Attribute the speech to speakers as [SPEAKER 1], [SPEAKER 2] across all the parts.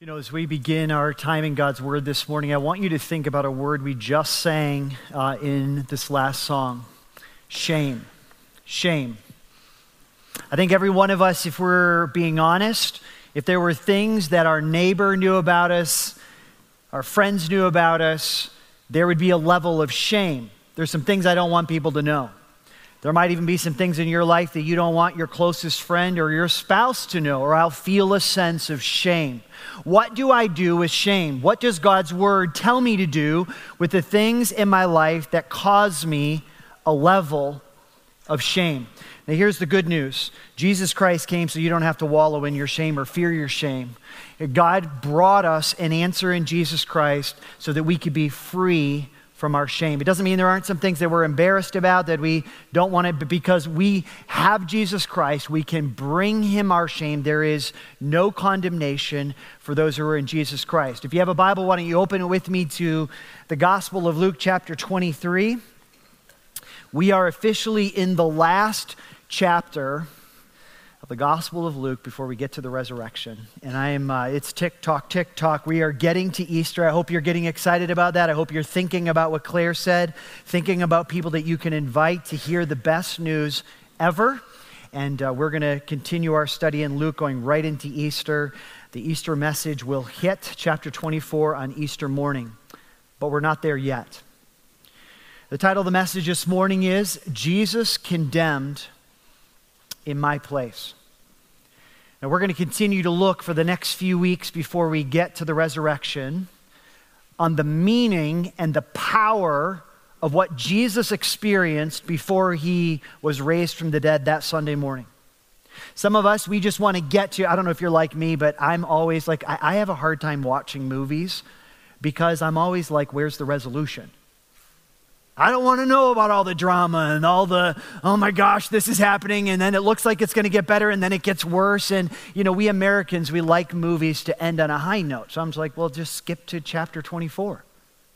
[SPEAKER 1] You know, as we begin our time in God's Word this morning, I want you to think about a word we just sang in this last song. Shame. Shame. I think every one of us, if we're being honest, if there were things that our neighbor knew about us, our friends knew about us, there would be a level of shame. There's some things I don't want people to know. There might even be some things in your life that you don't want your closest friend or your spouse to know, or I'll feel a sense of shame. What do I do with shame? What does God's Word tell me to do with the things in my life that cause me a level of shame? Now here's the good news. Jesus Christ came so you don't have to wallow in your shame or fear your shame. God brought us an answer in Jesus Christ so that we could be free from our shame. It doesn't mean there aren't some things that we're embarrassed about, that we don't want it, but because we have Jesus Christ, we can bring him our shame. There is no condemnation for those who are in Jesus Christ. If you have a Bible, why don't you open it with me to the Gospel of Luke chapter 23. We are officially in the last chapter of the Gospel of Luke before we get to the resurrection. And it's tick tock. We are getting to Easter. I hope you're getting excited about that. I hope you're thinking about what Claire said, thinking about people that you can invite to hear the best news ever. And we're going to continue our study in Luke, going right into Easter. The Easter message will hit chapter 24 on Easter morning, but we're not there yet. The title of the message this morning is Jesus Condemned in My Place. Now we're going to continue to look for the next few weeks before we get to the resurrection on the meaning and the power of what Jesus experienced before he was raised from the dead that Sunday morning. Some of us, we just want to get to, I don't know if you're like me, but I'm always like, I have a hard time watching movies because I'm always like, where's the resolution? I don't want to know about all the drama and all the, oh my gosh, this is happening, and then it looks like it's going to get better, and then it gets worse. And, you know, we Americans, we like movies to end on a high note. So I'm just like, well, just skip to chapter 24.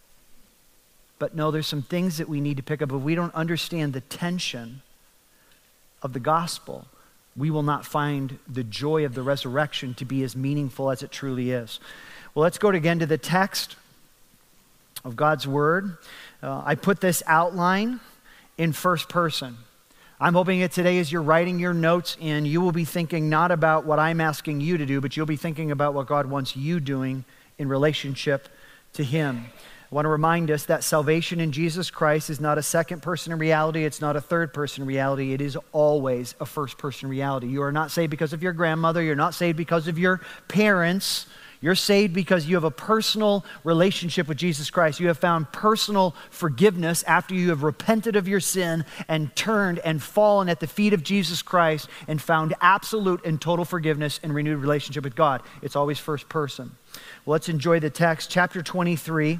[SPEAKER 1] But no, there's some things that we need to pick up. If we don't understand the tension of the gospel, we will not find the joy of the resurrection to be as meaningful as it truly is. Well, let's go again to the text of God's Word. I put this outline in first person. I'm hoping that today as you're writing your notes in, you will be thinking not about what I'm asking you to do, but you'll be thinking about what God wants you doing in relationship to him. I want to remind us that salvation in Jesus Christ is not a second person reality. It's not a third person reality. It is always a first person reality. You are not saved because of your grandmother. You're not saved because of your parents. You're saved because you have a personal relationship with Jesus Christ. You have found personal forgiveness after you have repented of your sin and turned and fallen at the feet of Jesus Christ and found absolute and total forgiveness and renewed relationship with God. It's always first person. Well, let's enjoy the text. Chapter 23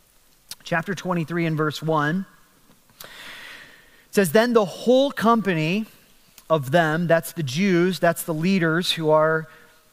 [SPEAKER 1] and verse 1. It says, "Then the whole company of them," that's the Jews, that's the leaders who are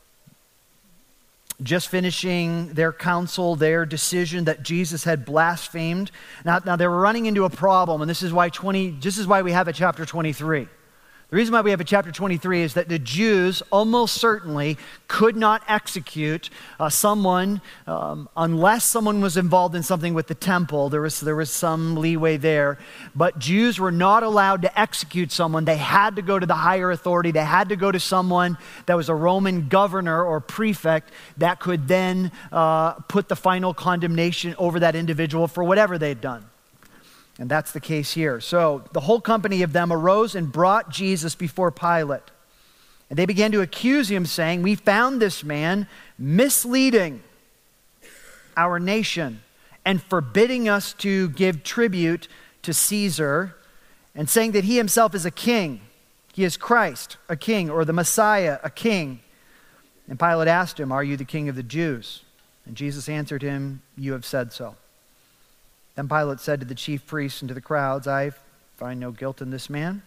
[SPEAKER 1] just finishing their counsel, their decision that Jesus had blasphemed. Now they were running into a problem, and this is why we have a chapter 23. The reason why we have a chapter 23 is that the Jews almost certainly could not execute someone unless someone was involved in something with the temple. There was some leeway there. But Jews were not allowed to execute someone. They had to go to the higher authority. They had to go to someone that was a Roman governor or prefect that could then put the final condemnation over that individual for whatever they'd done. And that's the case here. So the whole company of them arose and brought Jesus before Pilate. And they began to accuse him, saying, "We found this man misleading our nation and forbidding us to give tribute to Caesar, and saying that he himself is a king. He is Christ, a king, or the Messiah, a king." And Pilate asked him, "Are you the king of the Jews?" And Jesus answered him, "You have said so." Then Pilate said to the chief priests and to the crowds, "I find no guilt in this man."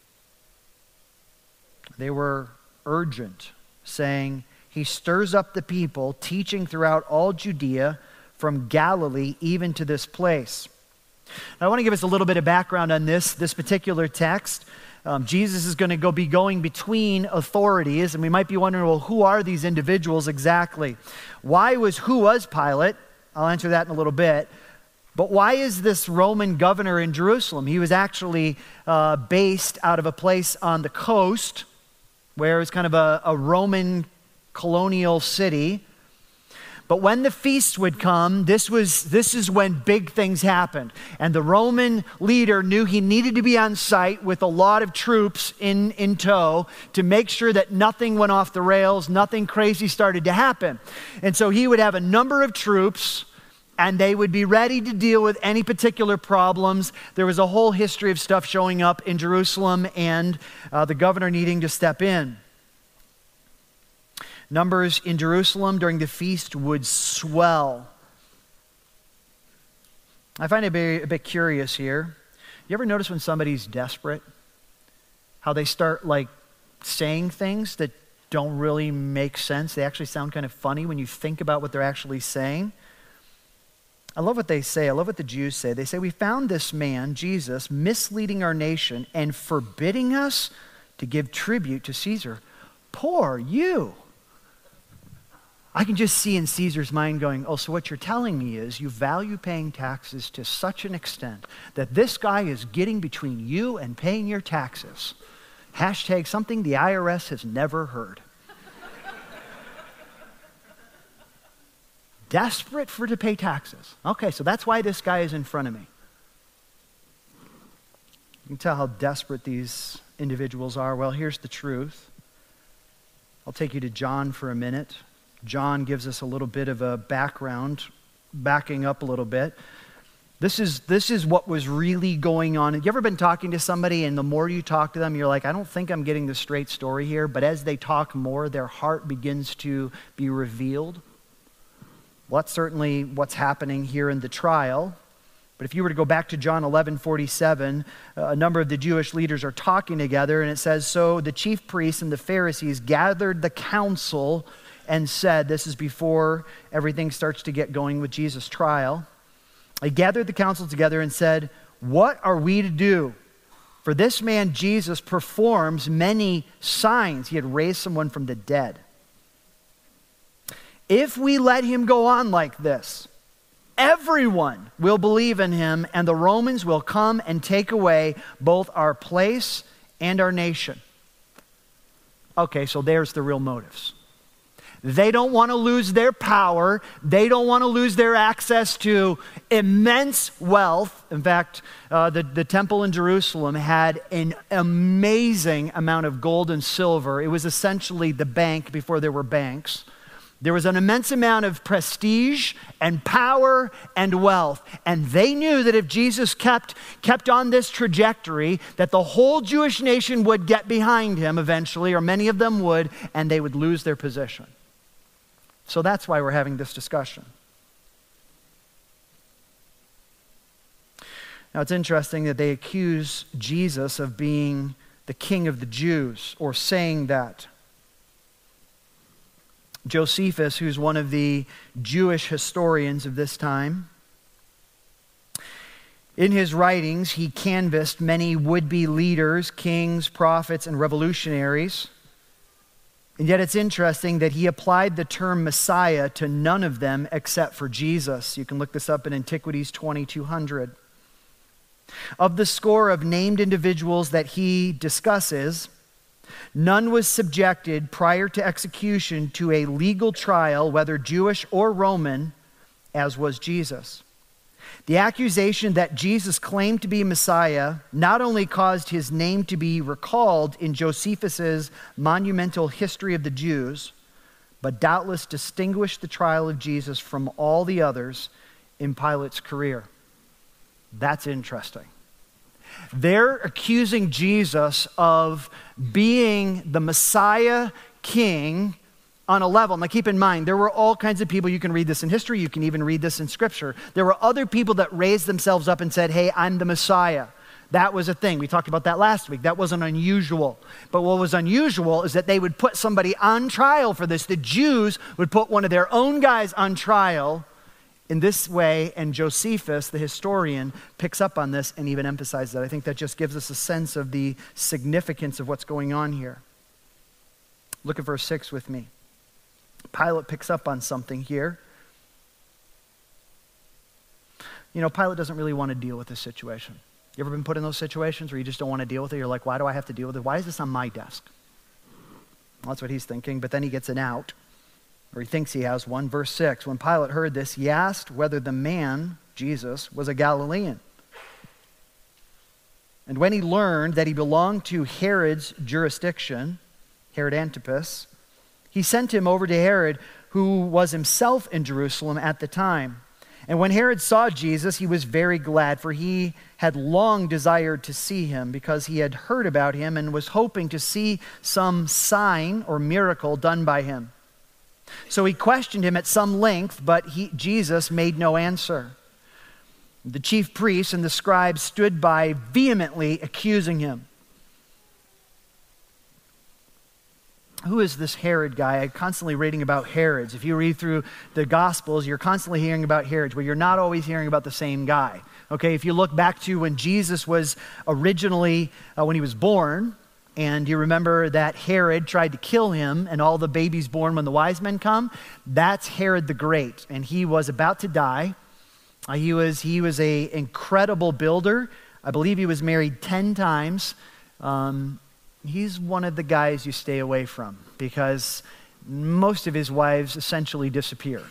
[SPEAKER 1] They were urgent, saying, "He stirs up the people, teaching throughout all Judea, from Galilee even to this place." Now, I want to give us a little bit of background on this particular text. Jesus is going to be going between authorities, and we might be wondering, well, who are these individuals exactly? Who was Pilate? I'll answer that in a little bit. But why is this Roman governor in Jerusalem? He was actually based out of a place on the coast where it was kind of a Roman colonial city. But when the feast would come, this is when big things happened. And the Roman leader knew he needed to be on site with a lot of troops in tow to make sure that nothing went off the rails, nothing crazy started to happen. And so he would have a number of troops, and they would be ready to deal with any particular problems. There was a whole history of stuff showing up in Jerusalem and the governor needing to step in. Numbers in Jerusalem during the feast would swell. I find it a bit curious here. You ever notice when somebody's desperate, how they start saying things that don't really make sense? They actually sound kind of funny when you think about what they're actually saying. I love what they say. I love what the Jews say. They say, we found this man, Jesus, misleading our nation and forbidding us to give tribute to Caesar. Poor you. I can just see in Caesar's mind going, oh, so what you're telling me is you value paying taxes to such an extent that this guy is getting between you and paying your taxes. Hashtag something the IRS has never heard. Desperate to pay taxes. Okay, so that's why this guy is in front of me. You can tell how desperate these individuals are. Well, here's the truth. I'll take you to John for a minute. John gives us a little bit of a background, backing up a little bit. This is what was really going on. Have you ever been talking to somebody, and the more you talk to them, you're like, I don't think I'm getting the straight story here, but as they talk more, their heart begins to be revealed. Well, that's certainly what's happening here in the trial. But if you were to go back to John 11:47, a number of the Jewish leaders are talking together, and it says, so the chief priests and the Pharisees gathered the council and said, this is before everything starts to get going with Jesus' trial. They gathered the council together and said, what are we to do? For this man Jesus performs many signs. He had raised someone from the dead. If we let him go on like this, everyone will believe in him, and the Romans will come and take away both our place and our nation. Okay, so there's the real motives. They don't want to lose their power. They don't want to lose their access to immense wealth. In fact, the temple in Jerusalem had an amazing amount of gold and silver. It was essentially the bank before there were banks. There was an immense amount of prestige and power and wealth. And they knew that if Jesus kept on this trajectory, that the whole Jewish nation would get behind him eventually, or many of them would, and they would lose their position. So that's why we're having this discussion. Now it's interesting that they accuse Jesus of being the king of the Jews, or saying that. Josephus, who's one of the Jewish historians of this time, in his writings, he canvassed many would-be leaders, kings, prophets, and revolutionaries. And yet it's interesting that he applied the term Messiah to none of them except for Jesus. You can look this up in Antiquities 2200. Of the score of named individuals that he discusses, none was subjected prior to execution to a legal trial, whether Jewish or Roman, as was Jesus. The accusation that Jesus claimed to be Messiah not only caused his name to be recalled in Josephus's monumental History of the Jews, but doubtless distinguished the trial of Jesus from all the others in Pilate's career. That's interesting. They're accusing Jesus of being the Messiah king on a level. Now keep in mind, there were all kinds of people. You can read this in history. You can even read this in Scripture. There were other people that raised themselves up and said, hey, I'm the Messiah. That was a thing. We talked about that last week. That wasn't unusual. But what was unusual is that they would put somebody on trial for this. The Jews would put one of their own guys on trial in this way, and Josephus, the historian, picks up on this and even emphasizes that. I think that just gives us a sense of the significance of what's going on here. Look at verse 6 with me. Pilate picks up on something here. You know, Pilate doesn't really want to deal with this situation. You ever been put in those situations where you just don't want to deal with it? You're like, why do I have to deal with it? Why is this on my desk? Well, that's what he's thinking, but then he gets an out, or he thinks he has one. Verse 6, when Pilate heard this, he asked whether the man, Jesus, was a Galilean. And when he learned that he belonged to Herod's jurisdiction, Herod Antipas, he sent him over to Herod, who was himself in Jerusalem at the time. And when Herod saw Jesus, he was very glad, for he had long desired to see him, because he had heard about him and was hoping to see some sign or miracle done by him. So he questioned him at some length, but Jesus made no answer. The chief priests and the scribes stood by, vehemently accusing him. Who is this Herod guy? I'm constantly reading about Herods. If you read through the Gospels, you're constantly hearing about Herods, but you're not always hearing about the same guy. Okay, if you look back to when Jesus was originally, when he was born, and you remember that Herod tried to kill him and all the babies born when the wise men come, that's Herod the Great, and he was about to die. He was an incredible builder. I believe he was married 10 times. He's one of the guys you stay away from because most of his wives essentially disappeared.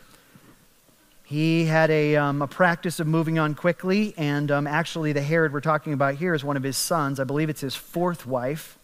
[SPEAKER 1] He had a practice of moving on quickly, and actually the Herod we're talking about here is one of his sons. I believe it's his fourth wife.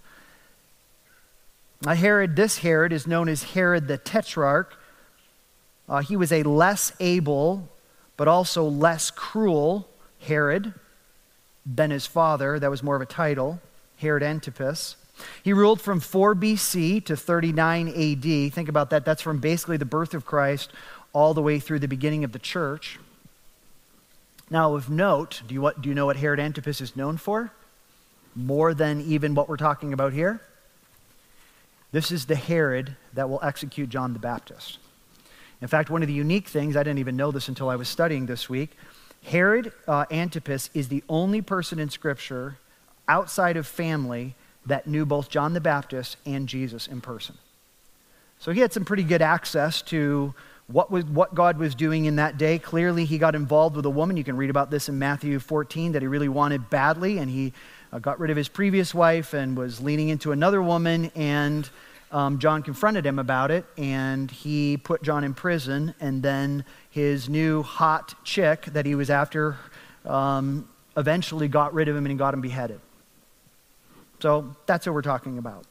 [SPEAKER 1] This Herod is known as Herod the Tetrarch. He was a less able, but also less cruel Herod than his father. That was more of a title. Herod Antipas. He ruled from 4 BC to 39 AD. Think about that. That's from basically the birth of Christ all the way through the beginning of the church. Now, of note, do you know what Herod Antipas is known for? More than even what we're talking about here? This is the Herod that will execute John the Baptist. In fact, one of the unique things, I didn't even know this until I was studying this week, Herod Antipas is the only person in Scripture outside of family that knew both John the Baptist and Jesus in person. So he had some pretty good access to what God was doing in that day. Clearly, he got involved with a woman. You can read about this in Matthew 14, that he really wanted badly, and he got rid of his previous wife and was leaning into another woman, and John confronted him about it, and he put John in prison, and then his new hot chick that he was after eventually got rid of him and got him beheaded. So that's what we're talking about.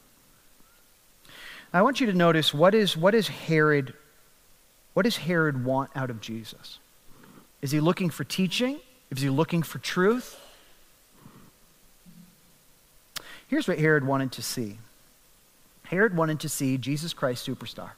[SPEAKER 1] I want you to notice what does Herod want out of Jesus? Is he looking for teaching? Is he looking for truth? Here's what Herod wanted to see. Herod wanted to see Jesus Christ superstar.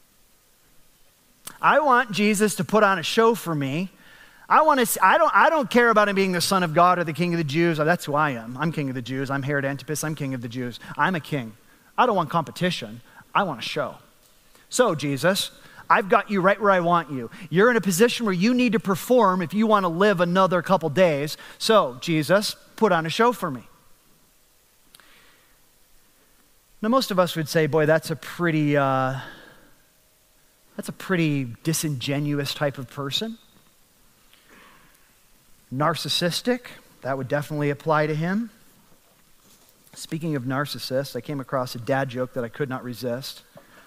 [SPEAKER 1] I want Jesus to put on a show for me. I don't care about him being the Son of God or the King of the Jews. That's who I am. I'm King of the Jews. I'm Herod Antipas. I'm King of the Jews. I'm a king. I don't want competition. I want a show. So, Jesus, I've got you right where I want you. You're in a position where you need to perform if you want to live another couple days. So, Jesus, put on a show for me. Now, most of us would say, boy, that's a pretty disingenuous type of person. Narcissistic, that would definitely apply to him. Speaking of narcissists, I came across a dad joke that I could not resist.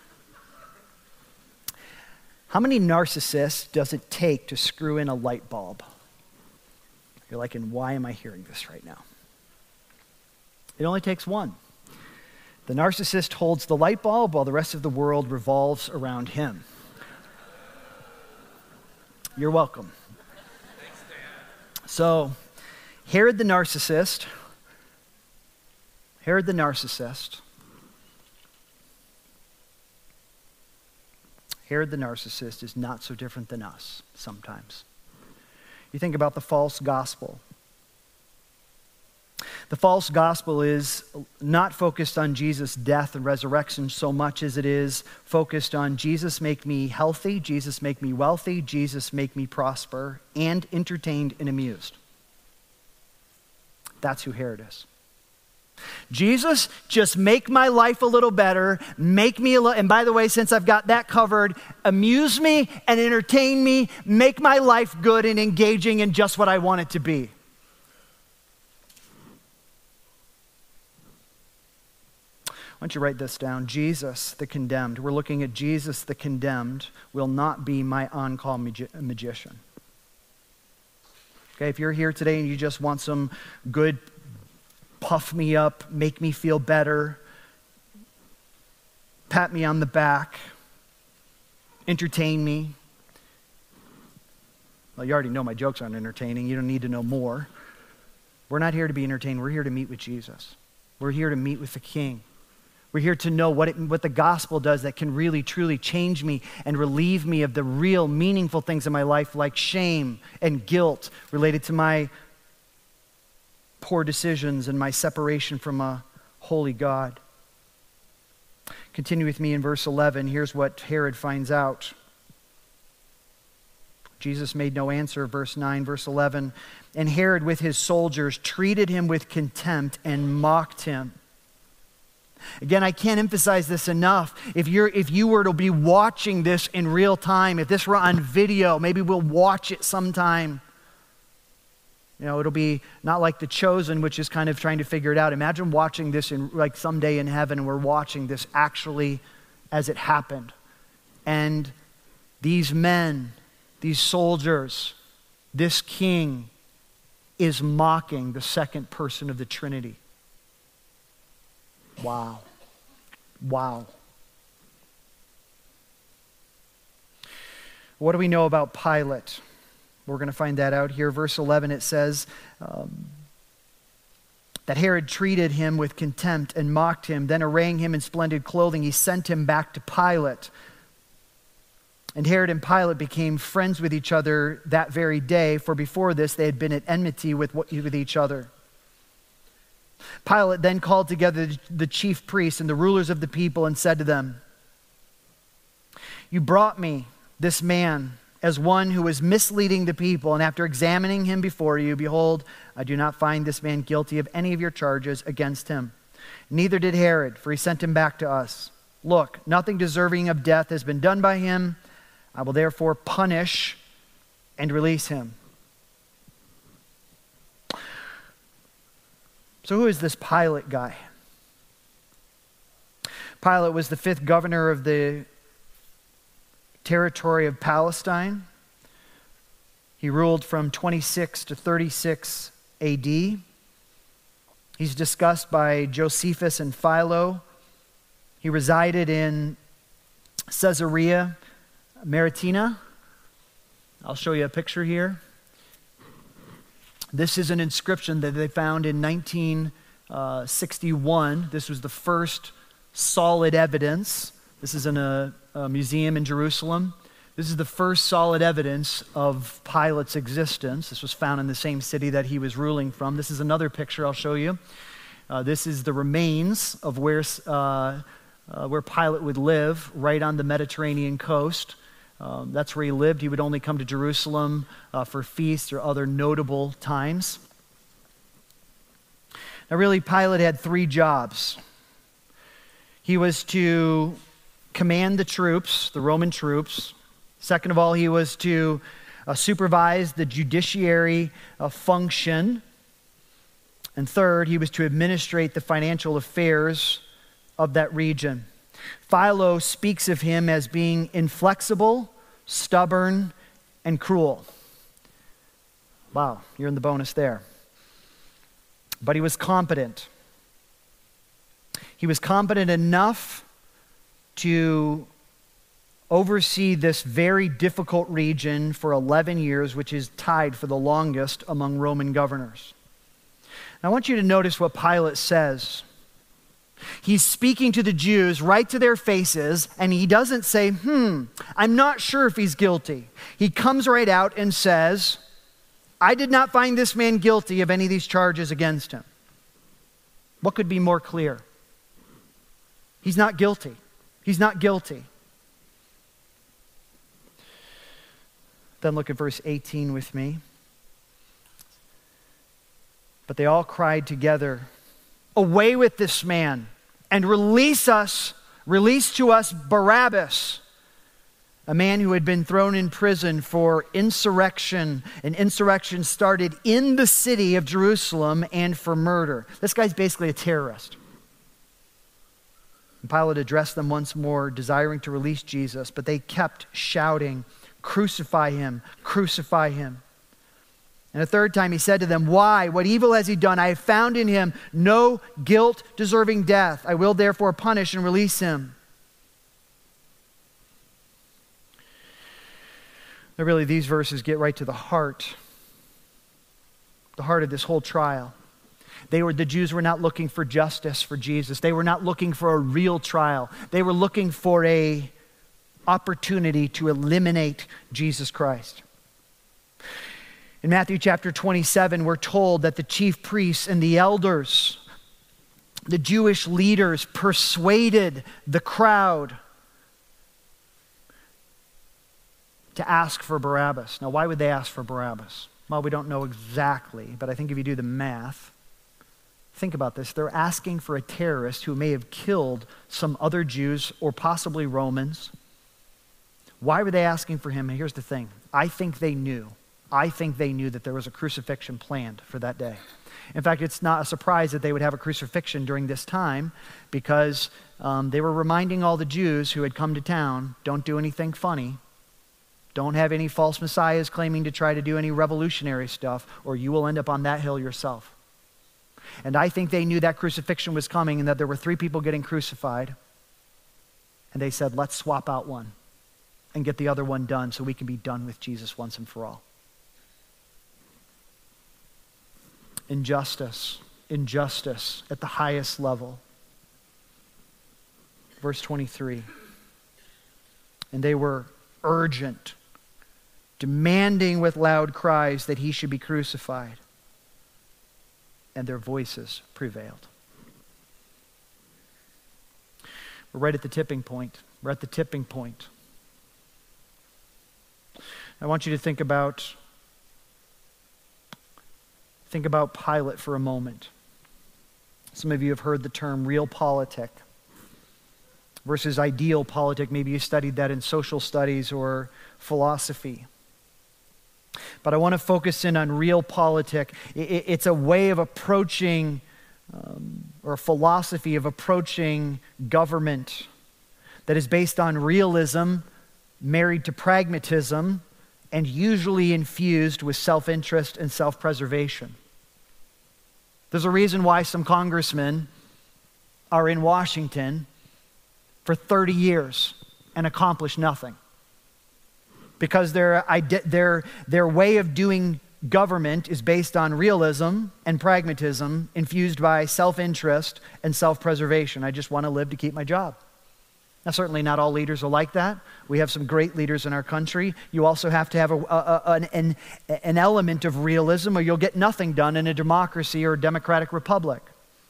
[SPEAKER 1] How many narcissists does it take to screw in a light bulb? You're like, and why am I hearing this right now? It only takes one. The narcissist holds the light bulb while the rest of the world revolves around him. You're welcome. So, Herod the narcissist is not so different than us sometimes. You think about the false gospel. The false gospel is not focused on Jesus' death and resurrection so much as it is focused on Jesus make me healthy, Jesus make me wealthy, Jesus make me prosper, and entertained and amused. That's who Herod is. Jesus, just make my life a little better, make me and by the way, since I've got that covered, amuse me and entertain me, make my life good and engaging and just what I want it to be. Why don't you write this down? Jesus, the condemned. We're looking at Jesus, the condemned, will not be my on-call magician. Okay, if you're here today and you just want some good, puff me up, make me feel better, pat me on the back, entertain me. Well, you already know my jokes aren't entertaining. You don't need to know more. We're not here to be entertained. We're here to meet with Jesus. We're here to meet with the King. We're here to know what the gospel does that can really, truly change me and relieve me of the real, meaningful things in my life like shame and guilt related to my poor decisions and my separation from a holy God. Continue with me in verse 11. Here's what Herod finds out. Jesus made no answer, verse 9, verse 11. And Herod with his soldiers treated him with contempt and mocked him. Again, I can't emphasize this enough. If you were to be watching this in real time, if this were on video, maybe we'll watch it sometime. You know, it'll be not like The Chosen, which is kind of trying to figure it out. Imagine watching this in like someday in heaven, and we're watching this actually as it happened. And these men, these soldiers, this king is mocking the second person of the Trinity. Wow. Wow. What do we know about Pilate? We're going to find that out here. Verse 11, it says that Herod treated him with contempt and mocked him. Then arraying him in splendid clothing, he sent him back to Pilate. And Herod and Pilate became friends with each other that very day, for before this they had been at enmity with each other. Pilate then called together the chief priests and the rulers of the people and said to them, "You brought me this man as one who was misleading the people, and after examining him before you, behold, I do not find this man guilty of any of your charges against him. Neither did Herod, for he sent him back to us. Look, nothing deserving of death has been done by him. I will therefore punish and release him." So who is this Pilate guy? Pilate was the 5th governor of the territory of Palestine. He ruled from 26 to 36 AD. He's discussed by Josephus and Philo. He resided in Caesarea Maritima. I'll show you a picture here. This is an inscription that they found in 1961. This was the first solid evidence. This is in a museum in Jerusalem. This is the first solid evidence of Pilate's existence. This was found in the same city that he was ruling from. This is another picture I'll show you. This is the remains of where Pilate would live, right on the Mediterranean coast. That's where he lived. He would only come to Jerusalem for feasts or other notable times. Now really, Pilate had 3 jobs. He was to command the troops, the Roman troops. Second of all, he was to supervise the judiciary function. And third, he was to administrate the financial affairs of that region. Philo speaks of him as being inflexible, stubborn, and cruel. Wow, you're in the bonus there. But he was competent. He was competent enough to oversee this very difficult region for 11 years, which is tied for the longest among Roman governors. Now, I want you to notice what Pilate says. He's speaking to the Jews right to their faces, and he doesn't say, I'm not sure if he's guilty. He comes right out and says, I did not find this man guilty of any of these charges against him. What could be more clear? He's not guilty. He's not guilty. Then look at verse 18 with me. But they all cried together, "Away with this man, and release to us Barabbas," a man who had been thrown in prison for insurrection. An insurrection started in the city of Jerusalem, and for murder. This guy's basically a terrorist. And Pilate addressed them once more, desiring to release Jesus, but they kept shouting, "Crucify him, crucify him." And a third time he said to them, "Why? What evil has he done? I have found in him no guilt deserving death. I will therefore punish and release him." Now really, these verses get right to the heart of this whole trial. The Jews were not looking for justice for Jesus. They were not looking for a real trial. They were looking for an opportunity to eliminate Jesus Christ. In Matthew chapter 27, we're told that the chief priests and the elders, the Jewish leaders, persuaded the crowd to ask for Barabbas. Now, why would they ask for Barabbas? Well, we don't know exactly, but I think if you do the math, think about this. They're asking for a terrorist who may have killed some other Jews or possibly Romans. Why were they asking for him? And here's the thing. I think they knew that there was a crucifixion planned for that day. In fact, it's not a surprise that they would have a crucifixion during this time, because they were reminding all the Jews who had come to town, don't do anything funny. Don't have any false messiahs claiming to try to do any revolutionary stuff, or you will end up on that hill yourself. And I think they knew that crucifixion was coming and that there were 3 people getting crucified. And they said, let's swap out one and get the other one done so we can be done with Jesus once and for all. Injustice at the highest level. Verse 23. And they were urgent, demanding with loud cries that he should be crucified. And their voices prevailed. We're right at the tipping point. We're at the tipping point. I want you to think about Pilate for a moment. Some of you have heard the term realpolitik versus idealpolitik. Maybe you studied that in social studies or philosophy. But I want to focus in on realpolitik. It's a way of approaching, or a philosophy of approaching government that is based on realism, married to pragmatism, and usually infused with self-interest and self-preservation. There's a reason why some congressmen are in Washington for 30 years and accomplish nothing. Because their way of doing government is based on realism and pragmatism infused by self-interest and self-preservation. I just want to live to keep my job. Now, certainly not all leaders are like that. We have some great leaders in our country. You also have to have an element of realism, or you'll get nothing done in a democracy or a democratic republic.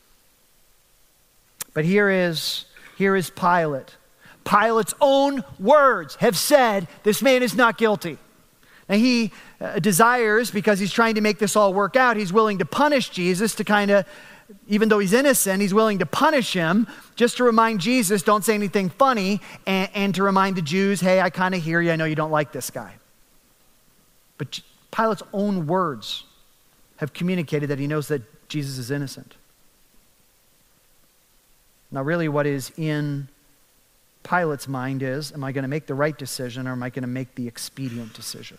[SPEAKER 1] But here is Pilate. Pilate's own words have said this man is not guilty. Now he desires, because he's trying to make this all work out, he's willing to punish Jesus to kind of, even though he's innocent, he's willing to punish him just to remind Jesus, don't say anything funny, and to remind the Jews, hey, I kind of hear you, I know you don't like this guy. But Pilate's own words have communicated that he knows that Jesus is innocent. Now really what is in Pilate's mind is, am I going to make the right decision, or am I going to make the expedient decision?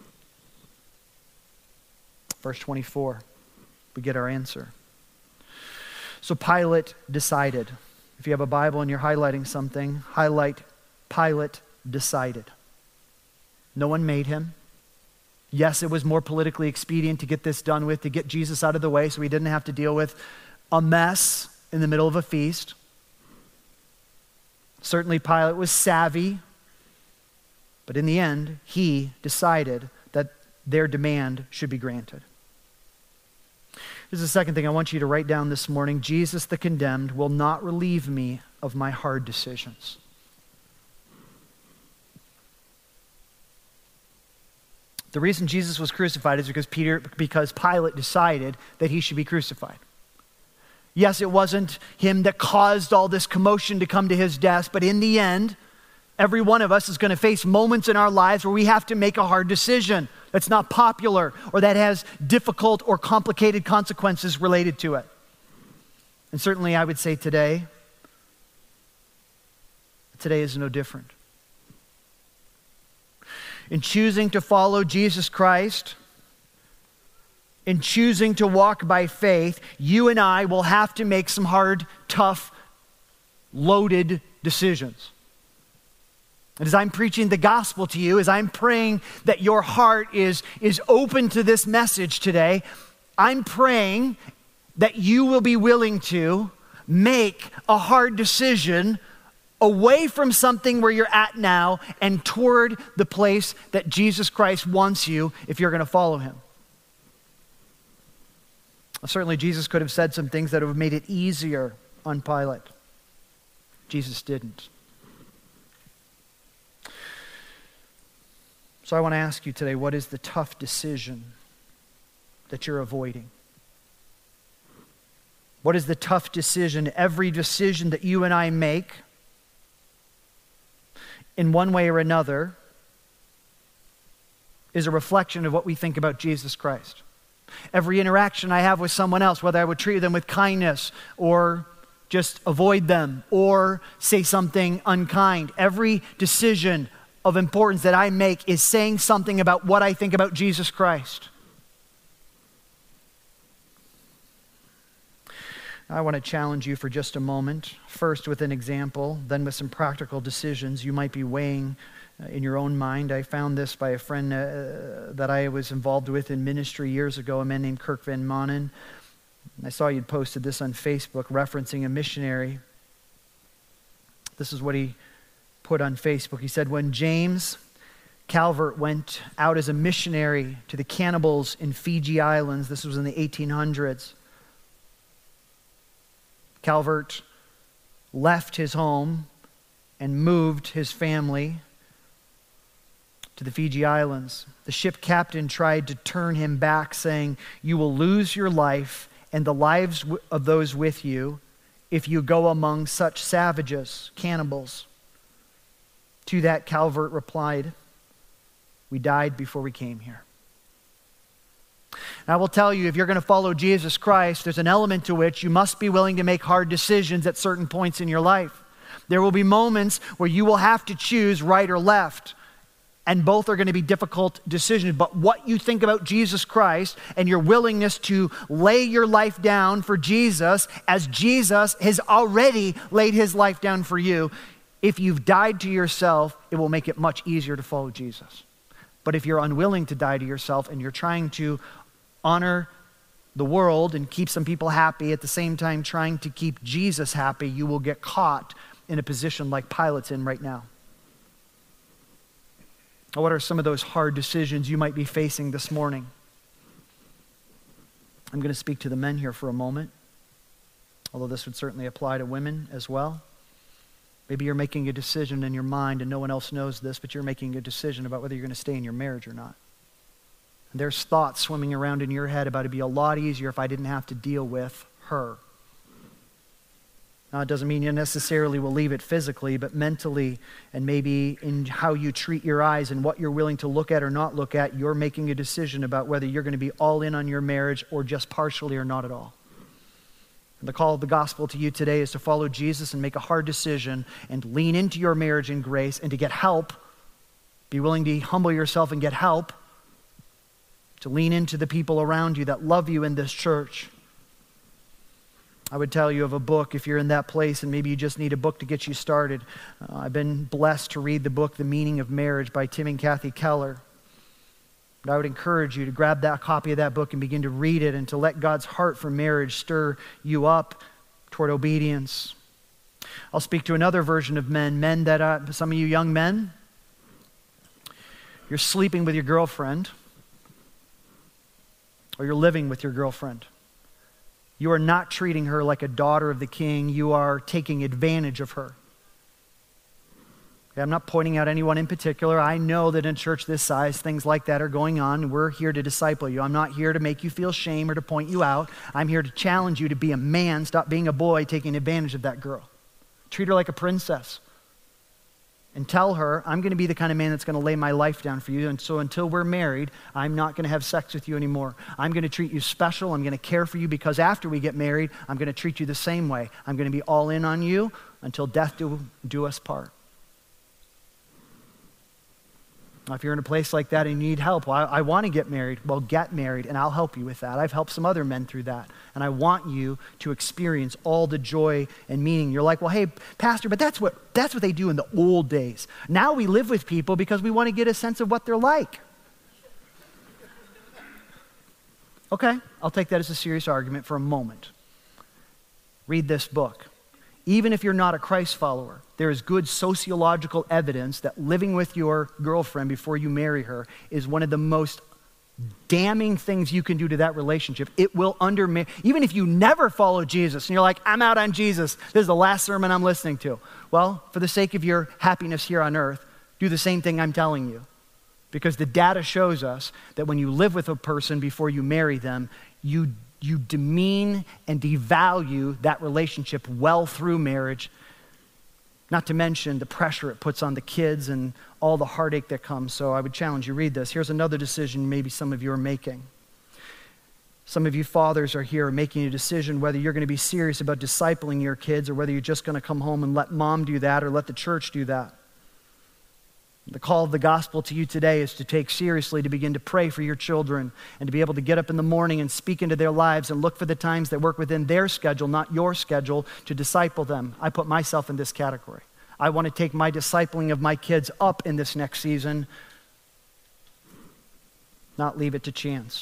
[SPEAKER 1] Verse 24, we get our answer. So Pilate decided. If you have a Bible and you're highlighting something, highlight Pilate decided. No one made him. Yes, it was more politically expedient to get this done with, to get Jesus out of the way so he didn't have to deal with a mess in the middle of a feast. Certainly Pilate was savvy, but in the end, he decided that their demand should be granted. Here's the second thing I want you to write down this morning. Jesus the condemned will not relieve me of my hard decisions. The reason Jesus was crucified is because Pilate decided that he should be crucified. Yes, it wasn't him that caused all this commotion to come to his death, but in the end, every one of us is going to face moments in our lives where we have to make a hard decision that's not popular or that has difficult or complicated consequences related to it. And certainly I would say today is no different. In choosing to follow Jesus Christ, in choosing to walk by faith, you and I will have to make some hard, tough, loaded decisions. And as I'm preaching the gospel to you, as I'm praying that your heart is open to this message today, I'm praying that you will be willing to make a hard decision away from something where you're at now and toward the place that Jesus Christ wants you if you're going to follow him. Certainly Jesus could have said some things that would have made it easier on Pilate. Jesus didn't. So I want to ask you today, what is the tough decision that you're avoiding? What is the tough decision? Every decision that you and I make, in one way or another, is a reflection of what we think about Jesus Christ. Every interaction I have with someone else, whether I would treat them with kindness or just avoid them or say something unkind, every decision of importance that I make is saying something about what I think about Jesus Christ. I want to challenge you for just a moment, first with an example, then with some practical decisions you might be weighing in your own mind. I found this by a friend that I was involved with in ministry years ago, a man named Kirk Van Manen. I saw you'd posted this on Facebook referencing a missionary. This is what he put on Facebook. He said, when James Calvert went out as a missionary to the cannibals in Fiji Islands, this was in the 1800s, Calvert left his home and moved his family to the Fiji Islands. The ship captain tried to turn him back, saying, "You will lose your life and the lives of those with you if you go among such savages, cannibals." To that, Calvert replied, "We died before we came here." And I will tell you, if you're going to follow Jesus Christ, there's an element to which you must be willing to make hard decisions at certain points in your life. There will be moments where you will have to choose right or left, and both are going to be difficult decisions. But what you think about Jesus Christ and your willingness to lay your life down for Jesus, as Jesus has already laid his life down for you, if you've died to yourself, it will make it much easier to follow Jesus. But if you're unwilling to die to yourself and you're trying to honor the world and keep some people happy at the same time trying to keep Jesus happy, you will get caught in a position like Pilate's in right now. What are some of those hard decisions you might be facing this morning? I'm going to speak to the men here for a moment, although this would certainly apply to women as well. Maybe you're making a decision in your mind and no one else knows this, but you're making a decision about whether you're going to stay in your marriage or not. And there's thoughts swimming around in your head about it'd be a lot easier if I didn't have to deal with her. Now, it doesn't mean you necessarily will leave it physically, but mentally and maybe in how you treat your eyes and what you're willing to look at or not look at, you're making a decision about whether you're going to be all in on your marriage or just partially or not at all. And the call of the gospel to you today is to follow Jesus and make a hard decision and lean into your marriage in grace and to get help. Be willing to humble yourself and get help. To lean into the people around you that love you in this church. I would tell you of a book if you're in that place and maybe you just need a book to get you started. I've been blessed to read the book, The Meaning of Marriage by Tim and Kathy Keller. But I would encourage you to grab that copy of that book and begin to read it and to let God's heart for marriage stir you up toward obedience. I'll speak to another version of men that, some of you young men, you're sleeping with your girlfriend or you're living with your girlfriend. You are not treating her like a daughter of the king. You are taking advantage of her. Okay, I'm not pointing out anyone in particular. I know that in a church this size, things like that are going on. We're here to disciple you. I'm not here to make you feel shame or to point you out. I'm here to challenge you to be a man. Stop being a boy taking advantage of that girl. Treat her like a princess. And tell her, I'm going to be the kind of man that's going to lay my life down for you. And so until we're married, I'm not going to have sex with you anymore. I'm going to treat you special. I'm going to care for you because after we get married, I'm going to treat you the same way. I'm going to be all in on you until death do us part. Now, if you're in a place like that and you need help, well, I want to get married. Well, get married, and I'll help you with that. I've helped some other men through that, and I want you to experience all the joy and meaning. You're like, well, hey, pastor, but that's what they do in the old days. Now we live with people because we want to get a sense of what they're like. Okay, I'll take that as a serious argument for a moment. Read this book. Even if you're not a Christ follower, there is good sociological evidence that living with your girlfriend before you marry her is one of the most damning things you can do to that relationship. It will undermine, even if you never follow Jesus and you're like, I'm out on Jesus, this is the last sermon I'm listening to. Well, for the sake of your happiness here on earth, do the same thing I'm telling you. Because the data shows us that when you live with a person before you marry them, you demean and devalue that relationship well through marriage, not to mention the pressure it puts on the kids and all the heartache that comes. So I would challenge you, read this. Here's another decision maybe some of you are making. Some of you fathers are here making a decision whether you're going to be serious about discipling your kids or whether you're just going to come home and let mom do that or let the church do that. The call of the gospel to you today is to take seriously, to begin to pray for your children and to be able to get up in the morning and speak into their lives and look for the times that work within their schedule, not your schedule, to disciple them. I put myself in this category. I want to take my discipling of my kids up in this next season, not leave it to chance.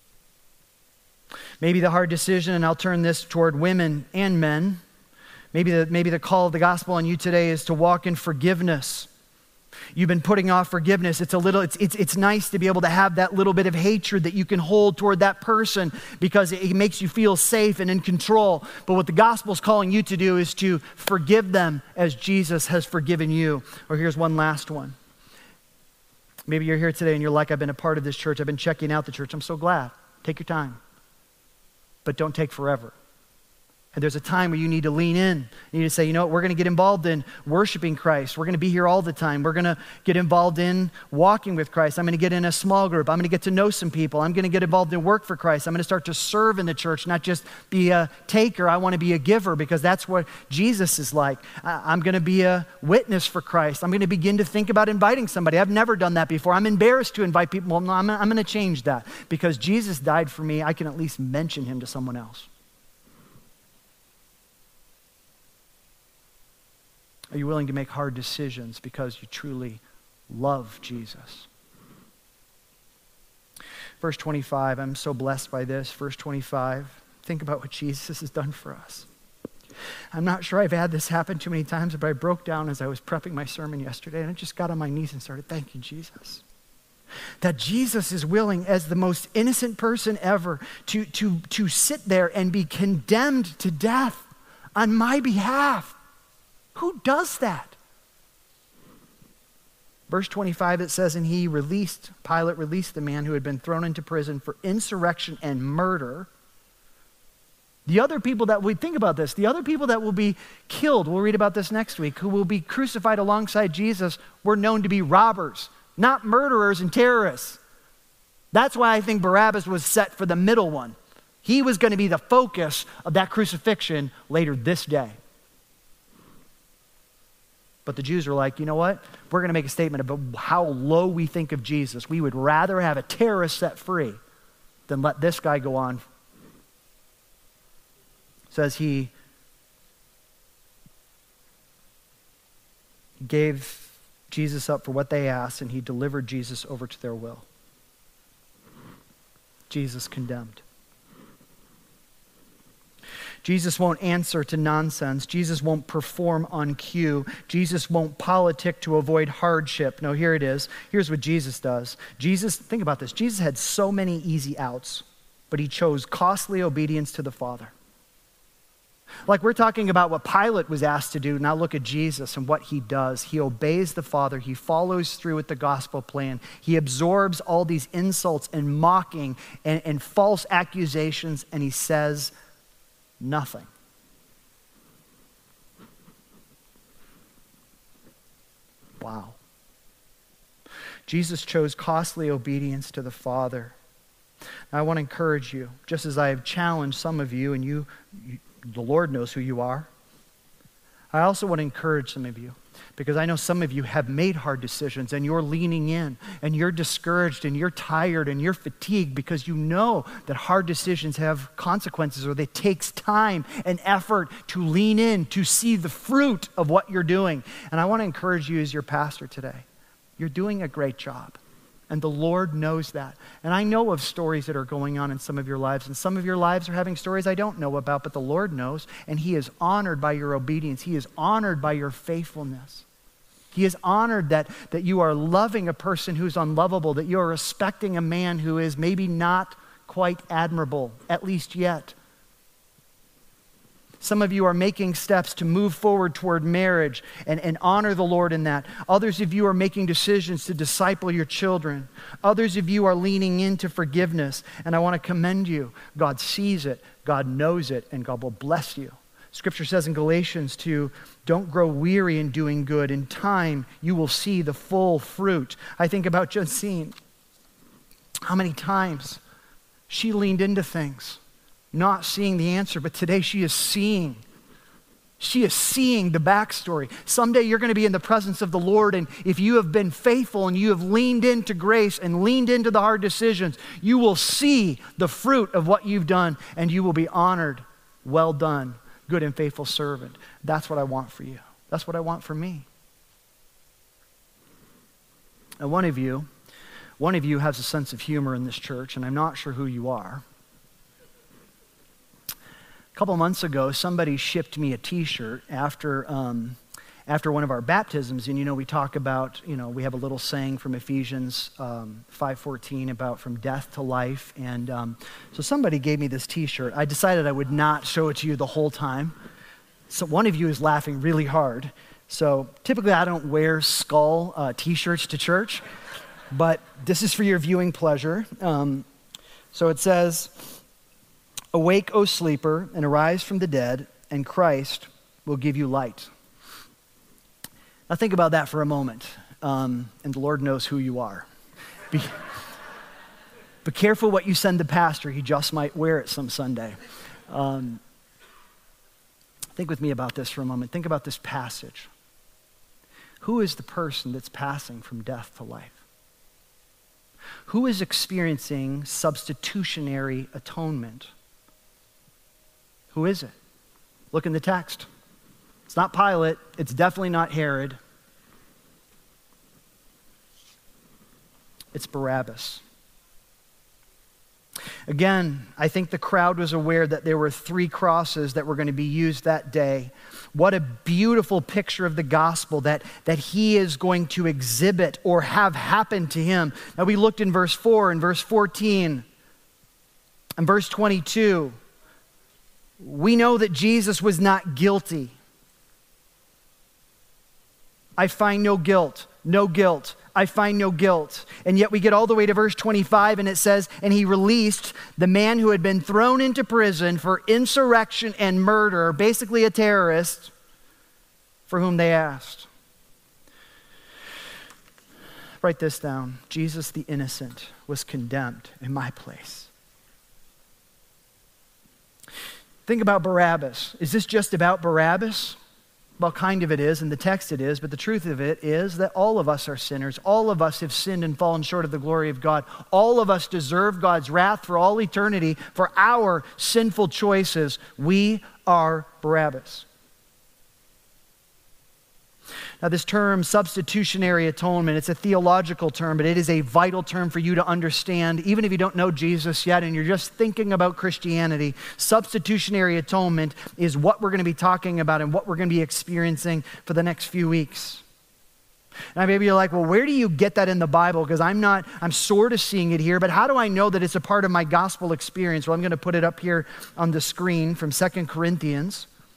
[SPEAKER 1] Maybe the hard decision, and I'll turn this toward women and men, maybe the call of the gospel on you today is to walk in forgiveness. You've been putting off forgiveness. It's nice to be able to have that little bit of hatred that you can hold toward that person because it makes you feel safe and in control. But what the gospel is calling you to do is to forgive them as Jesus has forgiven you. Or here's one last one. Maybe you're here today and you're like, I've been a part of this church. I've been checking out the church. I'm so glad. Take your time. But don't take forever. And there's a time where you need to lean in. You need to say, you know what, we're going to get involved in worshiping Christ. We're going to be here all the time. We're going to get involved in walking with Christ. I'm going to get in a small group. I'm going to get to know some people. I'm going to get involved in work for Christ. I'm going to start to serve in the church, not just be a taker. I want to be a giver because that's what Jesus is like. I'm going to be a witness for Christ. I'm going to begin to think about inviting somebody. I've never done that before. I'm embarrassed to invite people. Well, no, I'm going to change that because Jesus died for me. I can at least mention him to someone else. Are you willing to make hard decisions because you truly love Jesus? Verse 25, I'm so blessed by this. Verse 25, think about what Jesus has done for us. I'm not sure I've had this happen too many times, but I broke down as I was prepping my sermon yesterday, and I just got on my knees and started thanking Jesus. That Jesus is willing, as the most innocent person ever, to sit there and be condemned to death on my behalf. Who does that? Verse 25, it says, and Pilate released the man who had been thrown into prison for insurrection and murder. The other people that we think about this, the other people that will be killed, we'll read about this next week, who will be crucified alongside Jesus, were known to be robbers, not murderers and terrorists. That's why I think Barabbas was set for the middle one. He was going to be the focus of that crucifixion later this day. But the Jews are like, you know what? We're going to make a statement about how low we think of Jesus. We would rather have a terrorist set free than let this guy go on. It says he gave Jesus up for what they asked, and he delivered Jesus over to their will. Jesus condemned. Jesus won't answer to nonsense. Jesus won't perform on cue. Jesus won't politic to avoid hardship. No, here it is. Here's what Jesus does. Think about this. Jesus had so many easy outs, but he chose costly obedience to the Father. Like we're talking about what Pilate was asked to do. Now look at Jesus and what he does. He obeys the Father. He follows through with the gospel plan. He absorbs all these insults and mocking and false accusations, and he says nothing. Wow. Jesus chose costly obedience to the Father. Now, I want to encourage you, just as I have challenged some of you, and the Lord knows who you are. I also want to encourage some of you, because I know some of you have made hard decisions and you're leaning in and you're discouraged and you're tired and you're fatigued because you know that hard decisions have consequences, or it takes time and effort to lean in, to see the fruit of what you're doing. And I want to encourage you as your pastor today. You're doing a great job. And the Lord knows that. And I know of stories that are going on in some of your lives, and some of your lives are having stories I don't know about, but the Lord knows, and he is honored by your obedience. He is honored by your faithfulness. He is honored that you are loving a person who's unlovable, that you are respecting a man who is maybe not quite admirable, at least yet. Some of you are making steps to move forward toward marriage and honor the Lord in that. Others of you are making decisions to disciple your children. Others of you are leaning into forgiveness. And I want to commend you. God sees it, God knows it, and God will bless you. Scripture says in Galatians 2, don't grow weary in doing good. In time, you will see the full fruit. I think about Jacine. How many times she leaned into things, not seeing the answer, but today she is seeing. She is seeing the backstory. Someday you're going to be in the presence of the Lord, and if you have been faithful and you have leaned into grace and leaned into the hard decisions, you will see the fruit of what you've done, and you will be honored. Well done, good and faithful servant. That's what I want for you. That's what I want for me. And one of you has a sense of humor in this church, and I'm not sure who you are. A couple months ago, somebody shipped me a T-shirt after one of our baptisms, and we talk about, we have a little saying from Ephesians 5:14 about from death to life, and so somebody gave me this T-shirt. I decided I would not show it to you the whole time. So one of you is laughing really hard. So typically I don't wear skull T-shirts to church, but this is for your viewing pleasure. So it says, "Awake, O sleeper, and arise from the dead, and Christ will give you light." Now think about that for a moment, and the Lord knows who you are. Be careful what you send the pastor. He just might wear it some Sunday. Think with me about this for a moment. Think about this passage. Who is the person that's passing from death to life? Who is experiencing substitutionary atonement? Who is it? Look in the text. It's not Pilate. It's definitely not Herod. It's Barabbas. Again, I think the crowd was aware that there were 3 crosses that were going to be used that day. What a beautiful picture of the gospel that he is going to exhibit or have happen to him. Now we looked in verse 4 and verse 14 and verse 22. We know that Jesus was not guilty. I find no guilt, no guilt. I find no guilt. And yet we get all the way to verse 25 and it says, and he released the man who had been thrown into prison for insurrection and murder, basically a terrorist, for whom they asked. Write this down. Jesus the innocent was condemned in my place. Think about Barabbas. Is this just about Barabbas? Well, kind of it is, in the text it is, but the truth of it is that all of us are sinners. All of us have sinned and fallen short of the glory of God. All of us deserve God's wrath for all eternity for our sinful choices. We are Barabbas. Now, this term, substitutionary atonement, it's a theological term, but it is a vital term for you to understand. Even if you don't know Jesus yet and you're just thinking about Christianity, substitutionary atonement is what we're going to be talking about and what we're going to be experiencing for the next few weeks. Now, maybe you're like, well, where do you get that in the Bible? Because I'm sort of seeing it here, but how do I know that it's a part of my gospel experience? Well, I'm going to put it up here on the screen from 2 Corinthians.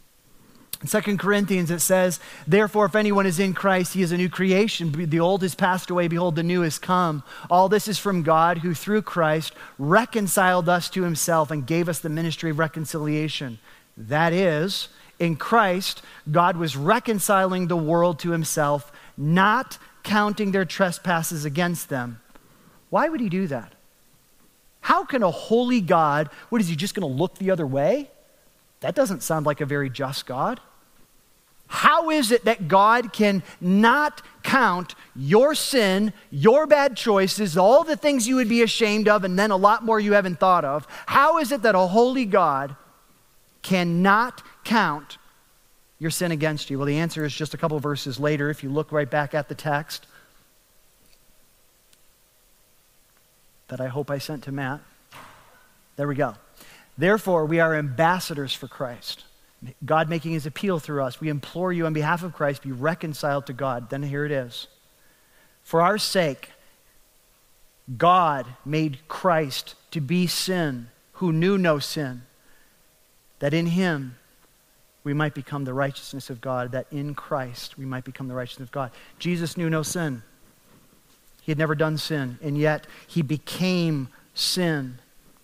[SPEAKER 1] In 2 Corinthians, it says, therefore, if anyone is in Christ, he is a new creation. The old has passed away. Behold, the new has come. All this is from God, who through Christ reconciled us to himself and gave us the ministry of reconciliation. That is, in Christ, God was reconciling the world to himself, not counting their trespasses against them. Why would he do that? How can a holy God, what is he just going to look the other way? That doesn't sound like a very just God. How is it that God can not count your sin, your bad choices, all the things you would be ashamed of, and then a lot more you haven't thought of? How is it that a holy God cannot count your sin against you? Well, the answer is just a couple verses later, if you look right back at the text that I hope I sent to Matt. There we go. Therefore, we are ambassadors for Christ. God making his appeal through us. We implore you on behalf of Christ, be reconciled to God. Then here it is. For our sake, God made Christ to be sin, who knew no sin, that in him we might become the righteousness of God, that in Christ we might become the righteousness of God. Jesus knew no sin. He had never done sin, and yet he became sin.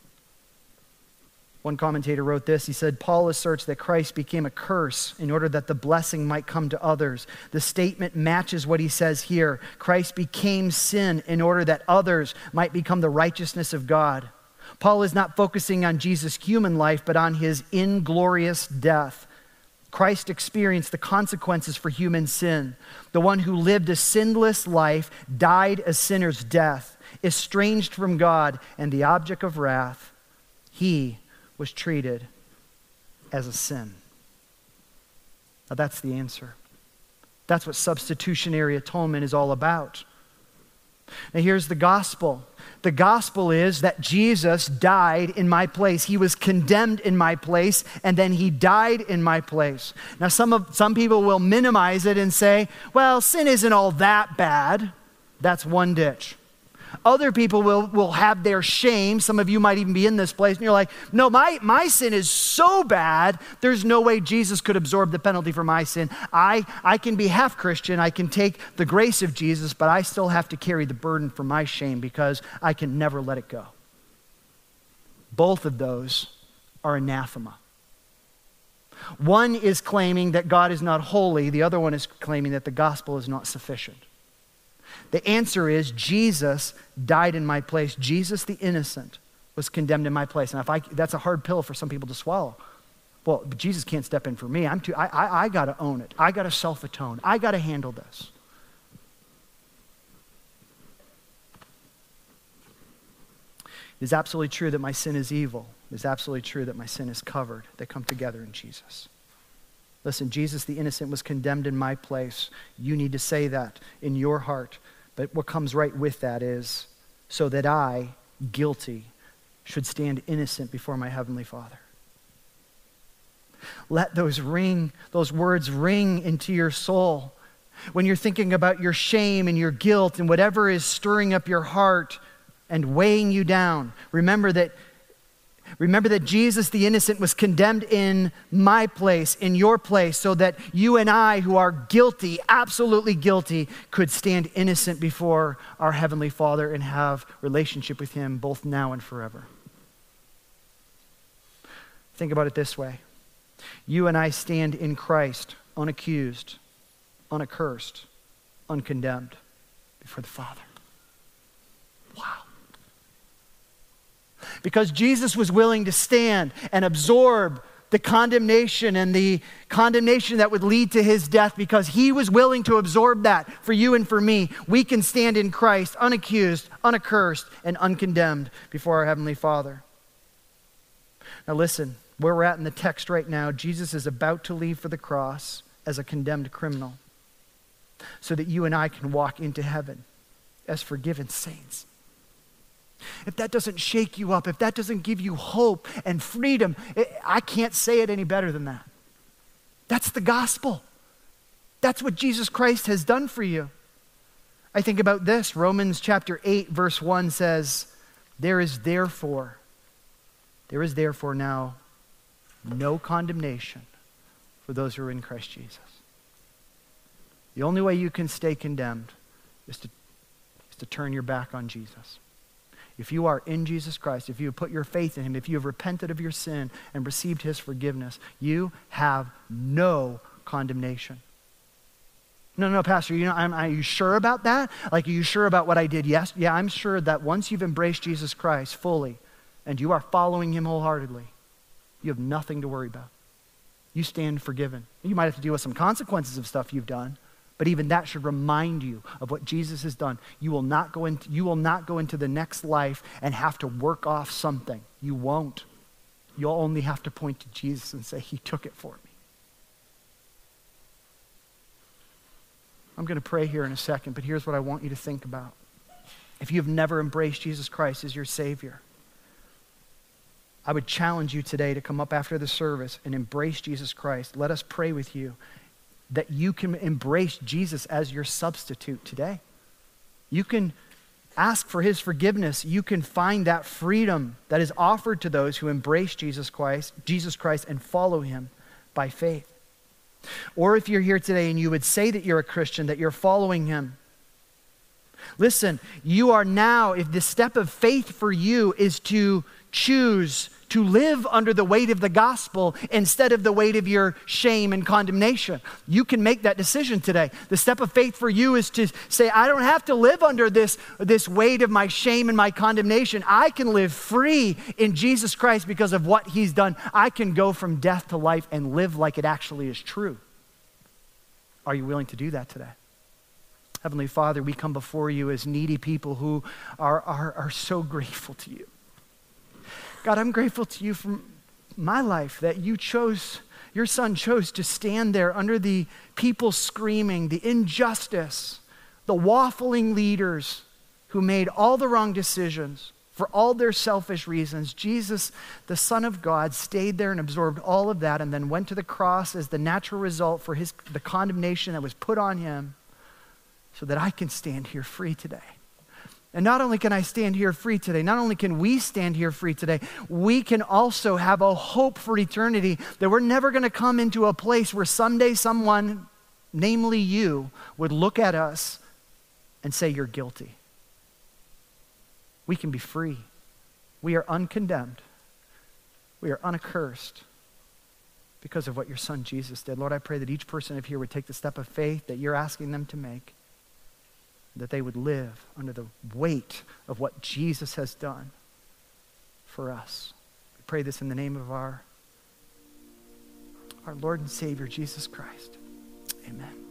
[SPEAKER 1] One commentator wrote this. He said, Paul asserts that Christ became a curse in order that the blessing might come to others. The statement matches what he says here. Christ became sin in order that others might become the righteousness of God. Paul is not focusing on Jesus' human life, but on his inglorious death. Christ experienced the consequences for human sin. The one who lived a sinless life died a sinner's death, estranged from God and the object of wrath. He was treated as a sin. Now that's the answer. That's what substitutionary atonement is all about. Now here's the gospel. The gospel is that Jesus died in my place. He was condemned in my place, and then he died in my place. Now some people will minimize it and say, well, sin isn't all that bad. That's one ditch. Other people will have their shame. Some of you might even be in this place, and you're like, no, my sin is so bad, there's no way Jesus could absorb the penalty for my sin. I can be half Christian, I can take the grace of Jesus, but I still have to carry the burden for my shame because I can never let it go. Both of those are anathema. One is claiming that God is not holy, the other one is claiming that the gospel is not sufficient. The answer is Jesus died in my place. Jesus, the innocent, was condemned in my place. And that's a hard pill for some people to swallow. Well, but Jesus can't step in for me. I got to own it. I got to self-atone. I got to handle this. It is absolutely true that my sin is evil. It is absolutely true that my sin is covered. They come together in Jesus. Listen, Jesus the innocent was condemned in my place. You need to say that in your heart. But what comes right with that is so that I, guilty, should stand innocent before my heavenly Father. Let those words ring into your soul. When you're thinking about your shame and your guilt and whatever is stirring up your heart and weighing you down, remember that Jesus the innocent was condemned in my place, in your place, so that you and I who are guilty, absolutely guilty, could stand innocent before our Heavenly Father and have relationship with him both now and forever. Think about it this way. You and I stand in Christ, unaccused, unaccursed, uncondemned before the Father. Wow. Because Jesus was willing to stand and absorb the condemnation and the condemnation that would lead to his death, because he was willing to absorb that for you and for me, we can stand in Christ unaccused, unaccursed, and uncondemned before our Heavenly Father. Now listen, where we're at in the text right now, Jesus is about to leave for the cross as a condemned criminal so that you and I can walk into heaven as forgiven saints. If that doesn't shake you up, if that doesn't give you hope and freedom, I can't say it any better than that. That's the gospel. That's what Jesus Christ has done for you. I think about this. Romans chapter 8, verse 1 says, there is therefore now no condemnation for those who are in Christ Jesus. The only way you can stay condemned is to turn your back on Jesus. If you are in Jesus Christ, if you have put your faith in him, if you have repented of your sin and received his forgiveness, you have no condemnation. No, Pastor, are you sure about that? Like, are you sure about what I did? Yes. Yeah, I'm sure that once you've embraced Jesus Christ fully and you are following him wholeheartedly, you have nothing to worry about. You stand forgiven. You might have to deal with some consequences of stuff you've done, but even that should remind you of what Jesus has done. You will not go into the next life and have to work off something. You won't. You'll only have to point to Jesus and say, he took it for me. I'm going to pray here in a second, but here's what I want you to think about. If you've never embraced Jesus Christ as your Savior, I would challenge you today to come up after the service and embrace Jesus Christ. Let us pray with you that you can embrace Jesus as your substitute today. You can ask for his forgiveness. You can find that freedom that is offered to those who embrace Jesus Christ and follow him by faith. Or if you're here today and you would say that you're a Christian, that you're following him, listen, you are now, if the step of faith for you is to choose to live under the weight of the gospel instead of the weight of your shame and condemnation, you can make that decision today. The step of faith for you is to say, I don't have to live under this weight of my shame and my condemnation. I can live free in Jesus Christ because of what he's done. I can go from death to life and live like it actually is true. Are you willing to do that today? Heavenly Father, we come before you as needy people who are so grateful to you. God, I'm grateful to you for my life that your son chose to stand there under the people screaming, the injustice, the waffling leaders who made all the wrong decisions for all their selfish reasons. Jesus, the Son of God, stayed there and absorbed all of that and then went to the cross as the natural result for the condemnation that was put on him so that I can stand here free today. And not only can I stand here free today, not only can we stand here free today, we can also have a hope for eternity that we're never going to come into a place where someday someone, namely you, would look at us and say, you're guilty. We can be free. We are uncondemned. We are unaccursed because of what your son Jesus did. Lord, I pray that each person of here would take the step of faith that you're asking them to make, that they would live under the weight of what Jesus has done for us. We pray this in the name of our Lord and Savior, Jesus Christ. Amen.